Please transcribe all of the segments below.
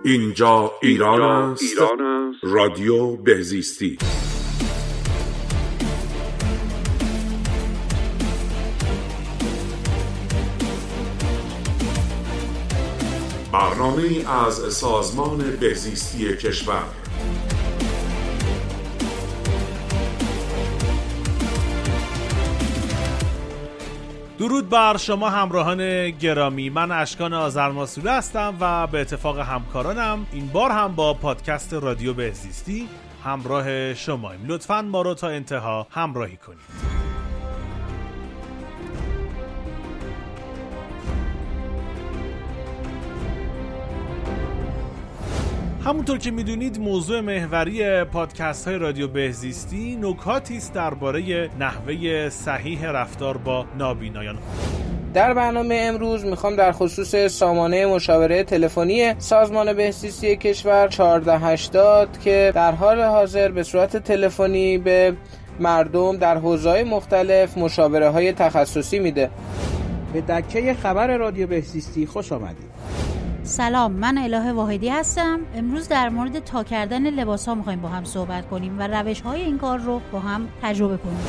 اینجا ایران است. رادیو بهزیستی. برنامه‌ای از سازمان بهزیستی کشور. درود بر شما همراهان گرامی، من اشکان آذرماسوله هستم و به اتفاق همکارانم این بار هم با پادکست رادیو بهزیستی همراه شماییم. لطفاً ما رو تا انتها همراهی کنید. همونطور که میدونید موضوع محوری پادکست های رادیو بهزیستی نکاتی است درباره نحوه صحیح رفتار با نابینایان. در برنامه امروز میخوام در خصوص سامانه مشاوره تلفنی سازمان بهزیستی کشور 1480 که در حال حاضر به صورت تلفنی به مردم در حوزه‌های مختلف مشاوره های تخصصی میده. به دکه خبر رادیو بهزیستی خوش آمدید. سلام، من الهه واحدی هستم. امروز در مورد تا کردن لباس‌ها می‌خوایم با هم صحبت کنیم و روش‌های این کار رو با هم تجربه کنیم.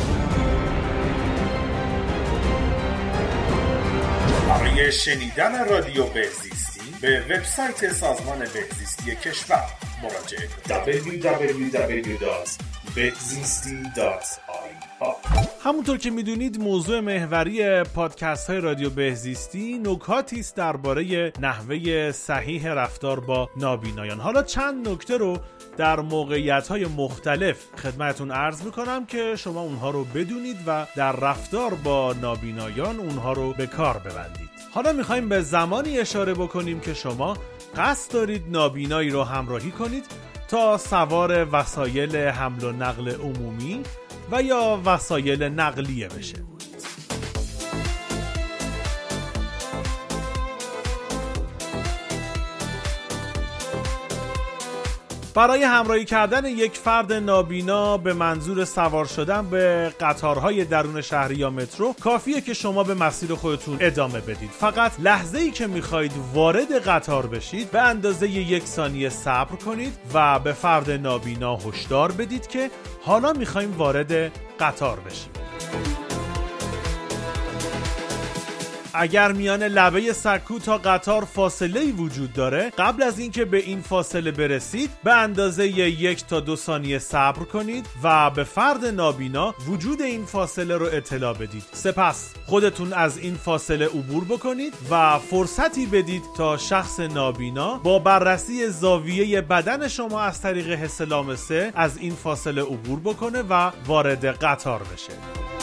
برای شنیدن رادیو بهزیستی به وبسایت سازمان بهزیستی کشور مراجعه کنید. www.behzisti.ir. همونطور که میدونید موضوع محوری پادکست های رادیو بهزیستی نکاتی است درباره نحوه صحیح رفتار با نابینایان. حالا چند نکته رو در موقعیت‌های مختلف خدمتتون عرض میکنم که شما اونها رو بدونید و در رفتار با نابینایان اونها رو به کار ببندید. حالا میخوایم به زمانی اشاره بکنیم که شما قصد دارید نابینایی رو همراهی کنید تا سوار وسایل حمل و نقل عمومی و یا وسایل نقلیه بشه. برای همراهی کردن یک فرد نابینا به منظور سوار شدن به قطارهای درون شهری یا مترو کافیه که شما به مسیر خودتون ادامه بدید. فقط لحظه‌ای که میخواید وارد قطار بشید به اندازه 1 ثانیه صبر کنید و به فرد نابینا هشدار بدید که حالا میخوایم وارد قطار بشیم. اگر میان لبه سکو تا قطار فاصله‌ای وجود داره، قبل از اینکه به این فاصله برسید به اندازه 1 تا 2 ثانیه صبر کنید و به فرد نابینا وجود این فاصله رو اطلاع بدید. سپس خودتون از این فاصله عبور بکنید و فرصتی بدید تا شخص نابینا با بررسی زاویه بدن شما از طریق حس لامسه از این فاصله عبور بکنه و وارد قطار بشه.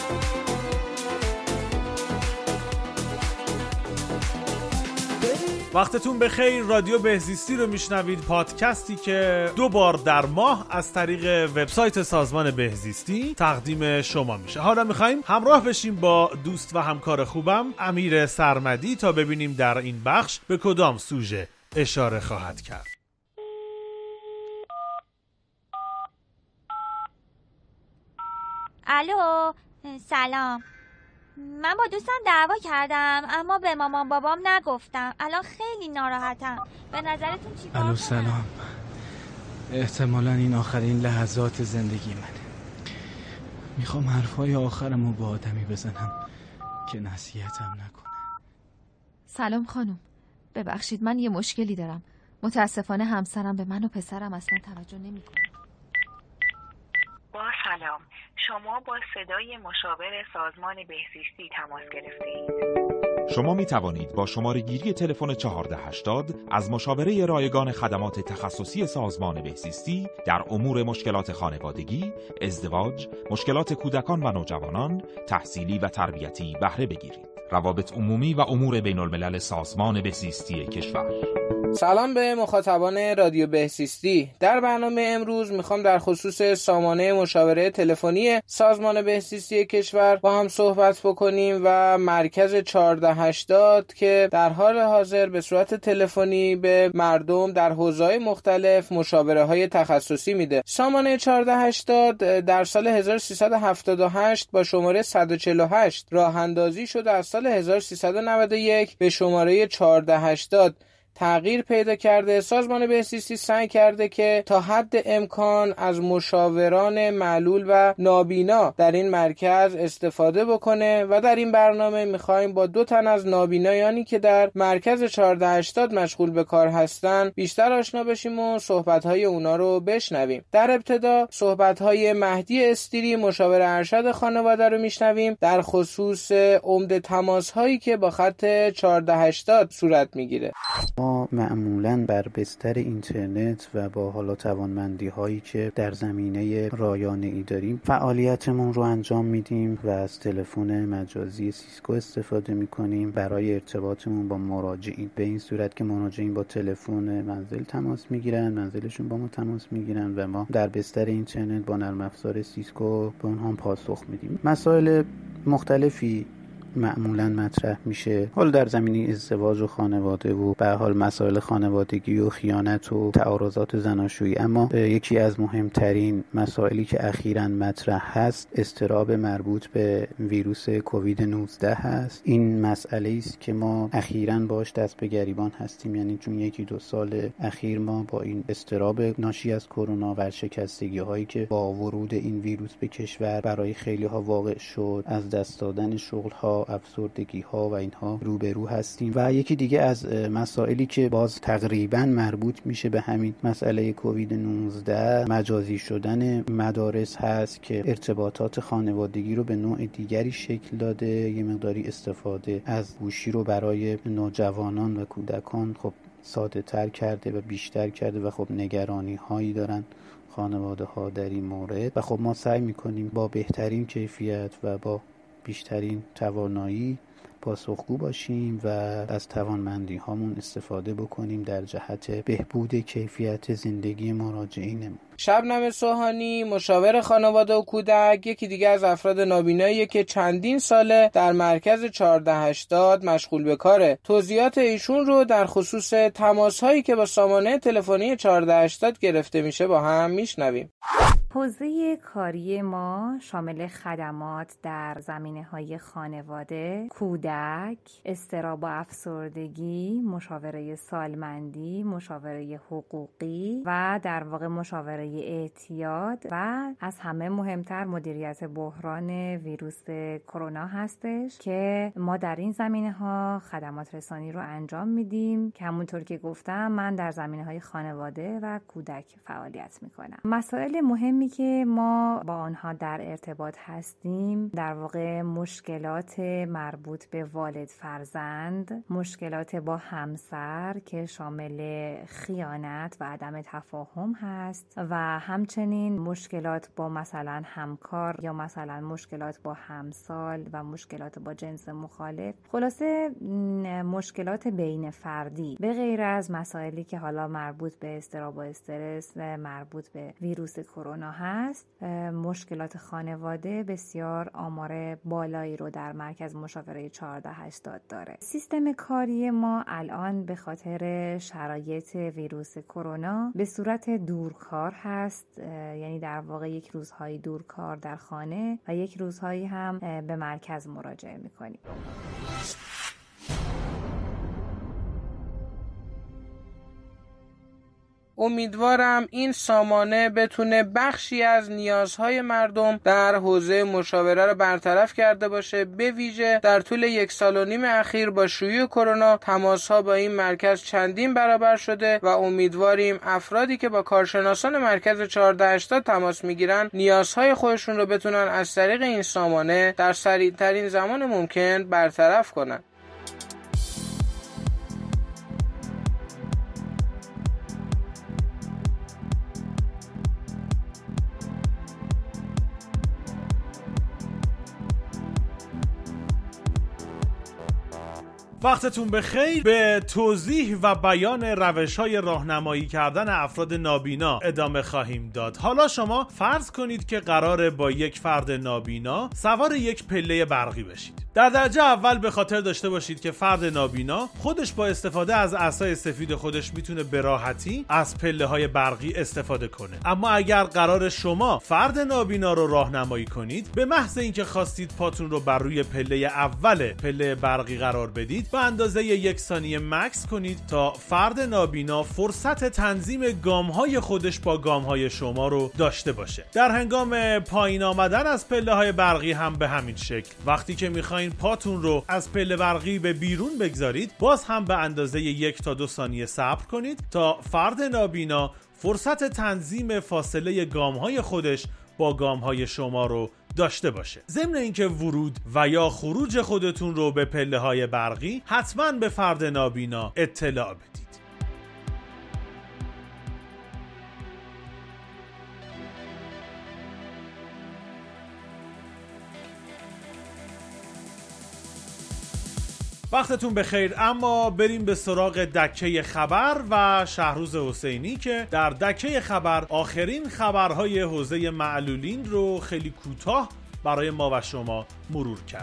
وقتتون بخیر. رادیو بهزیستی رو میشنوید، پادکستی که 2 بار در ماه از طریق وبسایت سازمان بهزیستی تقدیم شما میشه. حالا میخوایم همراه بشیم با دوست و همکار خوبم امیر سرمدی تا ببینیم در این بخش به کدام سوژه اشاره خواهد کرد. الو، سلام. من با دوستم دعوا کردم اما به مامان بابام نگفتم. الان خیلی ناراحتم. به نظرتون چی کار کنم؟ الو سلام. احتمالاً این آخرین لحظات زندگی منه. میخوام حرفای آخرمو با آدمی بزنم که نصیحتم نکنه. سلام خانم، ببخشید من یه مشکلی دارم. متاسفانه همسرم به من و پسرم اصلا توجه نمیکنه. با سلام، شما با صدای مشاور سازمان بهزیستی تماس گرفتید. شما می توانید با شماره گیری تلفن 1480 از مشاوره رایگان خدمات تخصصی سازمان بهزیستی در امور مشکلات خانوادگی، ازدواج، مشکلات کودکان و نوجوانان، تحصیلی و تربیتی بهره بگیرید. روابط عمومی و امور بین الملل سازمان بهزیستی کشور. سلام به مخاطبان رادیو بهزیستی. در برنامه امروز میخوام در خصوص سامانه مشاوره تلفنی سازمان بهزیستی کشور با هم صحبت بکنیم و مرکز 1480 که در حال حاضر به صورت تلفنی به مردم در حوزه‌های مختلف مشاوره های تخصصی میده. سامانه 1480 در سال 1378 با شماره 148 راه اندازی شد و از سال 1391 به شماره 1480 تغییر پیدا کرده، سازمان بهزیستی سعی کرده که تا حد امکان از مشاوران معلول و نابینا در این مرکز استفاده بکنه و در این برنامه میخوایم با 2 تن از نابینایانی که در مرکز 1480 مشغول به کار هستن بیشتر آشنا بشیم و صحبت‌های اونا رو بشنویم. در ابتدا صحبت‌های مهدی استیری مشاور ارشد خانواده رو میشنویم در خصوص عمده تماس‌هایی که با خط 1480 صورت میگیره. ما معمولاً بر بستر اینترنت و با حالا توانمندی‌هایی که در زمینه رایانه‌ای داریم فعالیتمون رو انجام میدیم و از تلفن مجازی سیسکو استفاده میکنیم برای ارتباطمون با مراجعین، به این صورت که مراجعین با تلفن منزل تماس میگیرن، منزلشون با ما تماس میگیرن و ما در بستر اینترنت با نرم افزار سیسکو به اونها پاسخ میدیم. مسائل مختلفی معمولا مطرح میشه، حال در زمینه ازدواج و خانواده و به حال مسائل خانوادگی و خیانت و تعارضات زناشویی، اما یکی از مهمترین مسائلی که اخیراً مطرح هست اضطراب مربوط به ویروس کووید 19 هست. این مسئله است که ما اخیراً باش دست به گریبان هستیم، یعنی چون 1-2 سال اخیر ما با این اضطراب ناشی از کرونا و شکستگی هایی که با ورود این ویروس به کشور برای خیلی ها واقع شد، از دست دادن شغل ها، افسردگی ها و اینها روبرو هستیم. و یکی دیگه از مسائلی که باز تقریبا مربوط میشه به همین مسئله کووید 19 مجازی شدن مدارس هست که ارتباطات خانوادگی رو به نوع دیگری شکل داده، یه مقداری استفاده از گوشی رو برای نوجوانان و کودکان خب ساده تر کرده و بیشتر کرده و خب نگرانی هایی دارن خانواده ها در این مورد و خب ما سعی میکنیم با بهترین کیفیت و با بیشترین توانایی پاسخگو باشیم و از توانمندی هامون استفاده بکنیم در جهت بهبود کیفیت زندگی مراجعینمون. شبنم سوهانی مشاور خانواده و کودک یکی دیگه از افراد نابینایی که چندین ساله در مرکز 1480 مشغول به کاره. توضیحات ایشون رو در خصوص تماس‌هایی که با سامانه تلفنی 1480 گرفته میشه با هم میشنویم. حوزه کاری ما شامل خدمات در زمینه‌های خانواده، کودک، اضطراب و افسردگی، مشاوره سالمندی، مشاوره حقوقی و در واقع مشاوره اعتیاد و از همه مهمتر مدیریت بحران ویروس کرونا هستش که ما در این زمینه‌ها خدمات رسانی رو انجام میدیم که همونطور که گفتم من در زمینه‌های خانواده و کودک فعالیت میکنم. مسائل مهمی که ما با آنها در ارتباط هستیم در واقع مشکلات مربوط به والد فرزند، مشکلات با همسر که شامل خیانت و عدم تفاهم هست و همچنین مشکلات با مثلا همکار یا مثلا مشکلات با همسال و مشکلات با جنس مخالف، خلاصه مشکلات بین فردی به غیر از مسائلی که حالا مربوط به اضطراب و استرس مربوط به ویروس کرونا هست. مشکلات خانواده بسیار آمار بالایی رو در مرکز مشاوره 1480 داره. سیستم کاری ما الان به خاطر شرایط ویروس کرونا به صورت دورکار هست، یعنی در واقع یک روزهایی دورکار در خانه و یک روزهایی هم به مرکز مراجعه میکنیم. امیدوارم این سامانه بتونه بخشی از نیازهای مردم در حوزه مشاوره رو برطرف کرده باشه. به ویژه در طول 1.5 سال اخیر با شیوع کرونا تماس‌ها با این مرکز چندین برابر شده و امیدواریم افرادی که با کارشناسان مرکز 1480 تماس میگیرن نیازهای خودشون رو بتونن از طریق این سامانه در سریع‌ترین زمان ممکن برطرف کنن. وقتتون بخیر. به توضیح و بیان روش‌های راهنمایی کردن افراد نابینا ادامه خواهیم داد. حالا شما فرض کنید که قراره با یک فرد نابینا سوار یک پله برقی بشید. در درجه اول به خاطر داشته باشید که فرد نابینا خودش با استفاده از عصای سفید خودش میتونه به راحتی از پله‌های برقی استفاده کنه. اما اگر قرار شما فرد نابینا رو راهنمایی کنید، به محض اینکه خواستید پاتون رو بر روی پله اول پله برقی قرار بدید، به اندازه 1 ثانیه مکس کنید تا فرد نابینا فرصت تنظیم گام‌های خودش با گام‌های شما رو داشته باشه. در هنگام پایین آمدن از پله‌های برقی هم به همین شکل. وقتی که می‌خواید پاتون رو از پله برقی به بیرون بگذارید، باز هم به اندازه 1 تا 2 ثانیه صبر کنید تا فرد نابینا فرصت تنظیم فاصله گام‌های خودش با گام‌های شما رو داشته باشه. ضمن اینکه ورود و یا خروج خودتون رو به پله‌های برقی حتما به فرد نابینا اطلاع بدید. وقتتون بخیر. اما بریم به سراغ دکه خبر و شهروز حسینی که در دکه خبر آخرین خبرهای حوزه معلولین رو خیلی کوتاه برای ما و شما مرور کرد.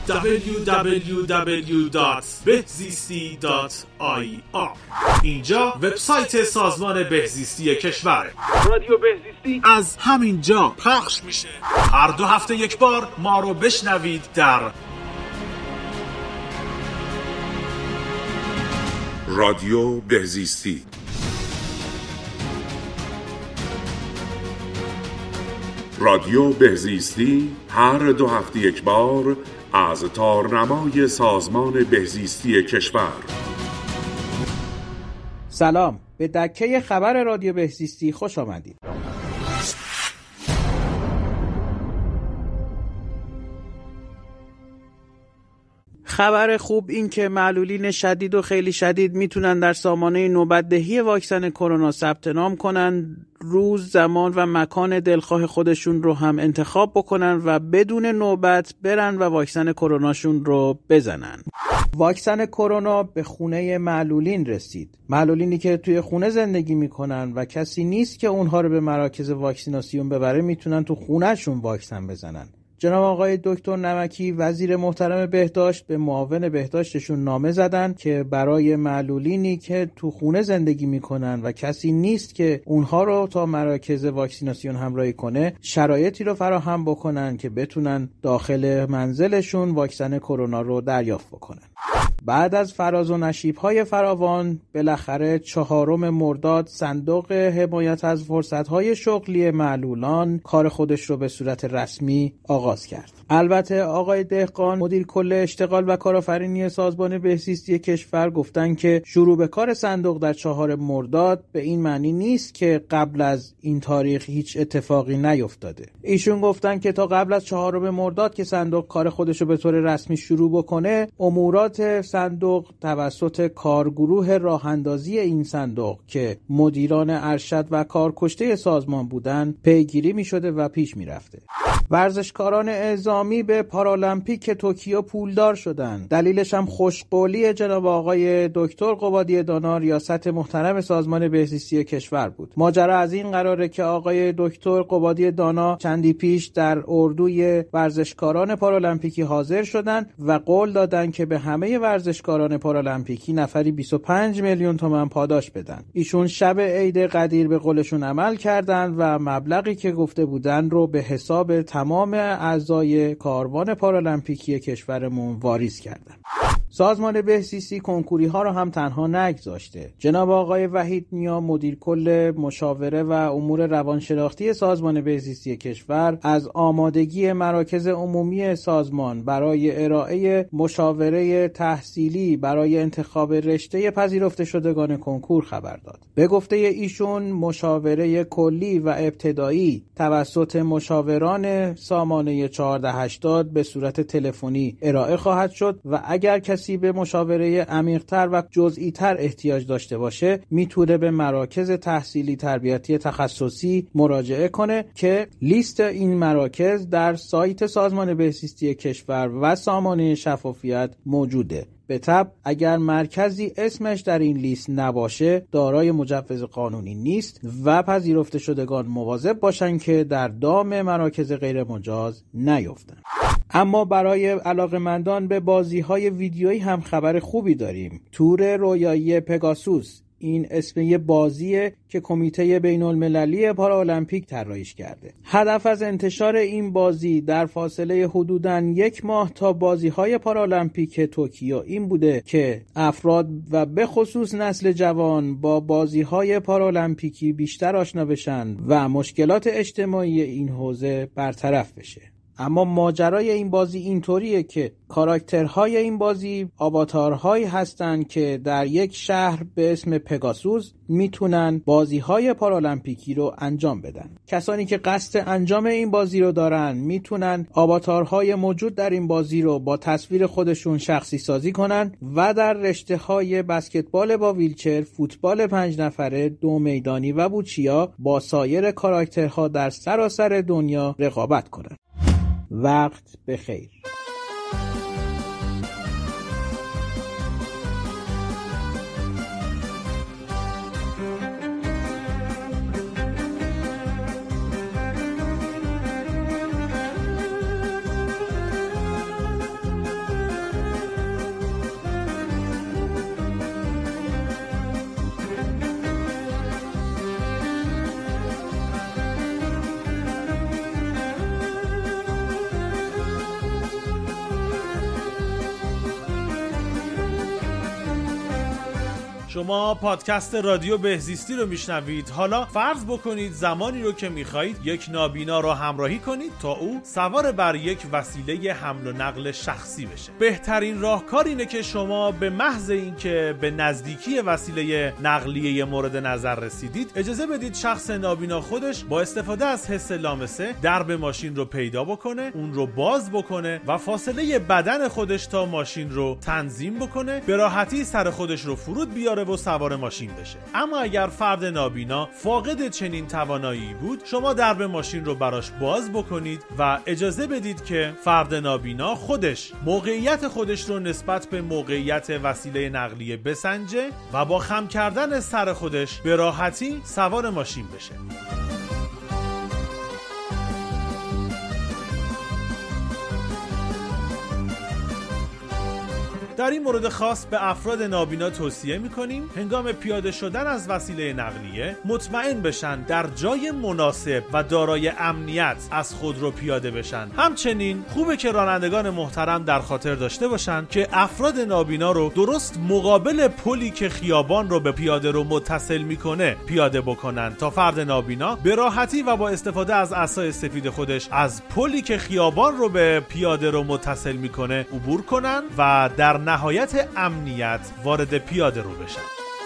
www.behzisti.ir اینجا وبسایت سازمان بهزیستی کشور. رادیو بهزیستی از همینجا پخش میشه. هر 2 هفته یک بار ما رو بشنوید در رادیو بهزیستی. رادیو بهزیستی هر 2 هفته یک بار از تارنمای سازمان بهزیستی کشور. سلام، به دکه خبر رادیو بهزیستی خوش آمدید. خبر خوب این که معلولین شدید و خیلی شدید میتونن در سامانه نوبت‌دهی واکسن کرونا ثبت نام کنن، روز، زمان و مکان دلخواه خودشون رو هم انتخاب بکنن و بدون نوبت برن و واکسن کروناشون رو بزنن. واکسن کرونا به خونه معلولین رسید. معلولینی که توی خونه زندگی میکنن و کسی نیست که اونها رو به مراکز واکسیناسیون ببره، میتونن تو خونهشون واکسن بزنن. جناب آقای دکتر نمکی وزیر محترم بهداشت به معاون بهداشتشون نامه زدن که برای معلولینی که تو خونه زندگی میکنن و کسی نیست که اونها رو تا مراکز واکسیناسیون همراهی کنه، شرایطی رو فراهم بکنن که بتونن داخل منزلشون واکسن کرونا رو دریافت بکنن. بعد از فراز و نشیب‌های فراوان، بالاخره 4 مرداد صندوق حمایت از فرصت‌های شغلی معلولان کار خودش رو به صورت رسمی آغاز کرد. البته آقای دهقان مدیر کل اشتغال و کارآفرینی سازمان بهزیستی کشور گفتن که شروع به کار صندوق در 4 مرداد به این معنی نیست که قبل از این تاریخ هیچ اتفاقی نیفتاده. ایشون گفتن که تا قبل از 4 مرداد که صندوق کار خودش رو به طور رسمی شروع بکنه، امورات صندوق توسط کارگروه راهاندازی این صندوق که مدیران ارشد و کارکشته سازمان بودن پیگیری می شده و پیش می رفته. ورزشکاران اعزامی به پارالمپیک توکیو پولدار شدن. دلیلش هم خوشقولی جناب آقای دکتر قبادی دانا ریاست محترم سازمان بهزیستی کشور بود. ماجرا از این قراره که آقای دکتر قبادی دانا چندی پیش در اردوی ورزشکاران پارالمپیکی حاضر شدن و قول دادن که به همه ورزشکاران پارالمپیکی نفری 25 میلیون تومان پاداش بدن. ایشون شب عید قدیر به قولشون عمل کردن و مبلغی که گفته بودن رو به حساب تمام اعضای کاروان پارالمپیکی کشورمون واریز کردن. سازمان بهزیستی کنکوری ها رو هم تنها نگذاشته. جناب آقای وحید نیا مدیر کل مشاوره و امور روانشناختی سازمان بهزیستی کشور از آمادگی مراکز عمومی سازمان برای ارائه مشاوره تحصیلی برای انتخاب رشته پذیرفته شدگان کنکور خبر داد. به گفته ایشون مشاوره کلی و ابتدایی توسط مشاوران سامانه 1480 به صورت تلفنی ارائه خواهد شد و اگر کسی به مشاوره عمیق‌تر و جزئی‌تر احتیاج داشته باشه میتونه به مراکز تحصیلی تربیتی تخصصی مراجعه کنه که لیست این مراکز در سایت سازمان بهزیستی کشور و سامانه شفافیت موجوده. به طبع اگر مرکزی اسمش در این لیست نباشه دارای مجوز قانونی نیست و پذیرفته شدگان مواظب باشن که در دام مراکز غیر مجاز نیفتن. اما برای علاقه‌مندان به بازی‌های ویدیویی هم خبر خوبی داریم. تور رویایی پگاسوس، این اسم یه بازیه که کمیته بین‌المللی پارالمپیک طراحیش کرده. هدف از انتشار این بازی در فاصله حدوداً 1 ماه تا بازی‌های پارالمپیک توکیو این بوده که افراد و به خصوص نسل جوان با بازی‌های پارالمپیکی بیشتر آشنا بشن و مشکلات اجتماعی این حوزه برطرف بشه. اما ماجرای این بازی اینطوریه که کاراکترهای این بازی آواتارهایی هستن که در یک شهر به اسم پگاسوس میتونن بازیهای پارالمپیکی رو انجام بدن. کسانی که قصد انجام این بازی رو دارن میتونن آواتارهای موجود در این بازی رو با تصویر خودشون شخصی سازی کنن و در رشته‌های بسکتبال با ویلچر، فوتبال 5 نفره، 2 میدانی و بوچیا با سایر کاراکترها در سراسر دنیا رقابت کنن. وقت بخیر. شما پادکست رادیو بهزیستی رو میشنوید. حالا فرض بکنید زمانی رو که میخواهید یک نابینا رو همراهی کنید تا او سوار بر یک وسیله حمل و نقل شخصی بشه. بهترین راهکار اینه که شما به محض اینکه به نزدیکی وسیله نقلیه مورد نظر رسیدید اجازه بدید شخص نابینا خودش با استفاده از حس لامسه درب ماشین رو پیدا بکنه، اون رو باز بکنه و فاصله بدن خودش تا ماشین رو تنظیم بکنه، به راحتی سر خودش رو فرود بیاره و سوار ماشین بشه. اما اگر فرد نابینا فاقد چنین توانایی بود، شما درب ماشین رو براش باز بکنید و اجازه بدید که فرد نابینا خودش موقعیت خودش رو نسبت به موقعیت وسیله نقلیه بسنجه و با خم کردن سر خودش به راحتی سوار ماشین بشه. در این مورد خاص به افراد نابینا توصیه می‌کنیم هنگام پیاده شدن از وسیله نقلیه مطمئن بشن در جای مناسب و دارای امنیت از خودرو پیاده بشن. همچنین خوبه که رانندگان محترم در خاطر داشته باشن که افراد نابینا رو درست مقابل پلی که خیابان رو به پیاده رو متصل میکنه پیاده بکنن تا فرد نابینا به راحتی و با استفاده از عصای سفید خودش از پلی که خیابان رو به پیاده رو متصل میکنه عبور کنن و در نهایت امنیت وارد پیاده رو بشن.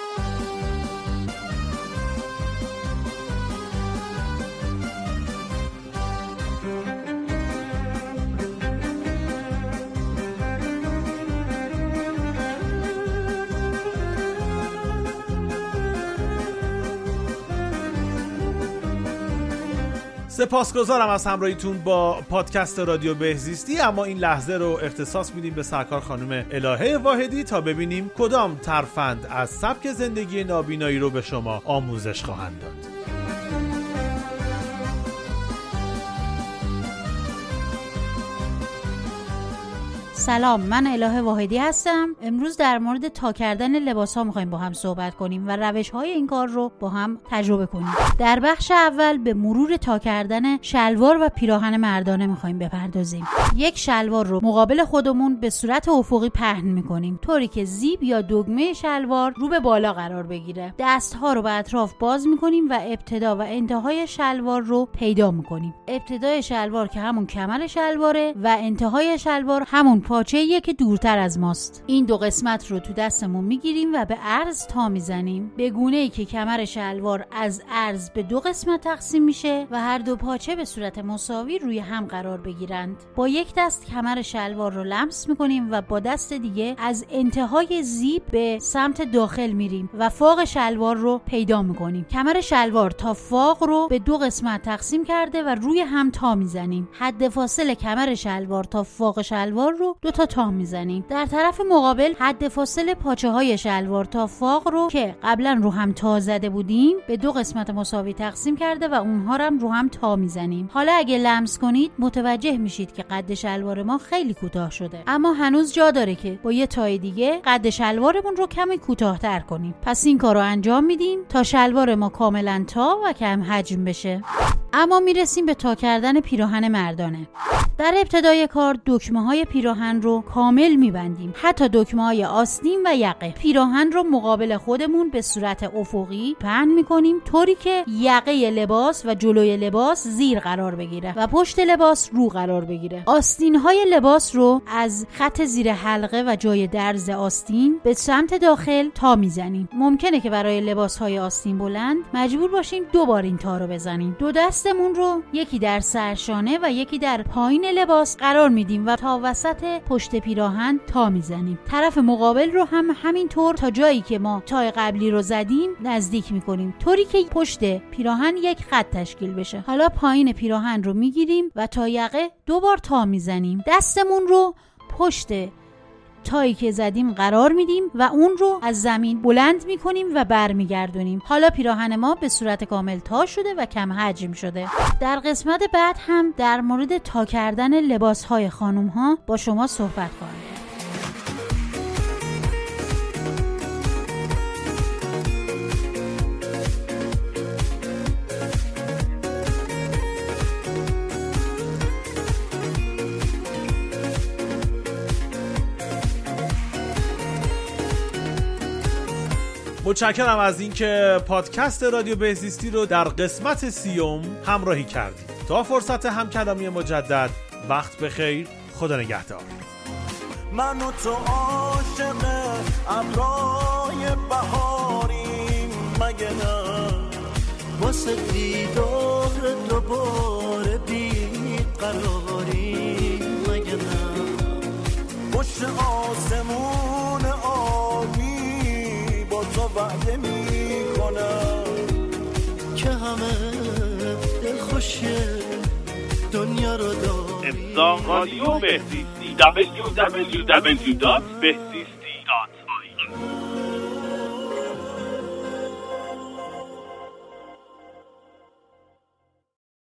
سپاسگزارم از همراهیتون با پادکست رادیو بهزیستی. اما این لحظه رو اختصاص میدیم به سرکار خانم الهه واحدی تا ببینیم کدام ترفند از سبک زندگی نابینایی رو به شما آموزش خواهند داد. سلام، من الهه واحدی هستم. امروز در مورد تا کردن لباس‌ها می‌خوایم با هم صحبت کنیم و روش‌های این کار رو با هم تجربه کنیم. در بخش اول به مرور تا کردن شلوار و پیراهن مردانه می‌خوایم بپردازیم. یک شلوار رو مقابل خودمون به صورت افقی پهن می‌کنیم طوری که زیب یا دگمه شلوار رو به بالا قرار بگیره. دست‌ها رو به اطراف باز می‌کنیم و ابتدا و انتهای شلوار رو پیدا می‌کنیم. ابتدای شلوار که همون کمر شلواره و انتهای شلوار همون پاچه‌ایه که دورتر از ماست. این دو قسمت رو تو دستمون میگیریم و به عرض تا میزنیم به گونه‌ای که کمر شلوار از عرض به دو قسمت تقسیم میشه و هر دو پاچه به صورت مساوی روی هم قرار بگیرند. با یک دست کمر شلوار رو لمس میکنیم و با دست دیگه از انتهای زیب به سمت داخل میریم و فاق شلوار رو پیدا میکنیم. کمر شلوار تا فاق رو به دو قسمت تقسیم کرده و روی هم تا میزنیم. حد فاصله کمر شلوار تا فاق شلوار رو 2 تا تام میزنیم. در طرف مقابل حد فاصل پاچه های شلوار تا فاق رو که قبلا رو هم تا زده بودیم به 2 قسمت مساوی تقسیم کرده و اونها رو هم تا میزنیم. حالا اگه لمس کنید متوجه میشید که قد شلوار ما خیلی کوتاه شده، اما هنوز جا داره که با یه تای دیگه قد شلوارمون رو کمی کوتاه‌تر کنیم. پس این کارو انجام میدیم تا شلوار ما کاملا تا و کم حجم بشه. اما میرسیم به تا کردن پیراهن مردانه. در ابتدای کار دکمه‌های پیراهن رو کامل میبندیم، حتی دکمه‌های آستین و یقه. پیراهن رو مقابل خودمون به صورت افقی پهن میکنیم طوری که یقه لباس و جلوی لباس زیر قرار بگیره و پشت لباس رو قرار بگیره. آستین‌های لباس رو از خط زیر حلقه و جای درز آستین به سمت داخل تا میزنیم. ممکنه که برای لباس‌های آستین بلند مجبور باشیم 2 بار این تا رو بزنیم. 2 دستمون رو یکی در سرشانه و یکی در پایین لباس قرار میدیم و تا وسط پشت پیراهن تا میزنیم. طرف مقابل رو هم همینطور تا جایی که ما تای قبلی رو زدیم نزدیک میکنیم طوری که پشت پیراهن یک خط تشکیل بشه. حالا پایین پیراهن رو میگیریم و تا یقه 2 بار تا میزنیم. دستمون رو پشت تایی که زدیم قرار میدیم و اون رو از زمین بلند میکنیم و برمیگردونیم. حالا پیراهن ما به صورت کامل تا شده و کم حجم شده. در قسمت بعد هم در مورد تا کردن لباسهای خانم ها با شما صحبت خواهم کرد. متشکرم از اینکه پادکست رادیو بهزیستی رو در قسمت 30 همراهی کردید. تا فرصت همکلامی مجدد، وقت بخیر، خدا نگهدار. من و تو عاشق ابرای بهاریم مگه نه، واسه دیدار دوباره بیقراریم مگه نه، پشت آسمون آبی با تو وعده میکنم که همه دل خوشه دنیا رو داری. امضا رادیو بهزیستی www.behzisti.ir